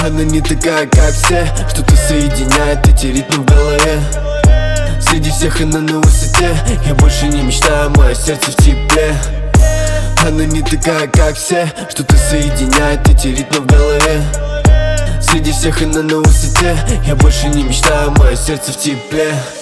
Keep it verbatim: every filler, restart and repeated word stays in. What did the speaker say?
Она не такая, как все, что-то соединяет эти ритмы в голове. Среди всех она на высоте, я больше не мечтаю, мое сердце в тепле. Она не такая, как все, что-то соединяет эти ритмы в голове. Среди всех она на высоте, я больше не мечтаю, мое сердце в тепле.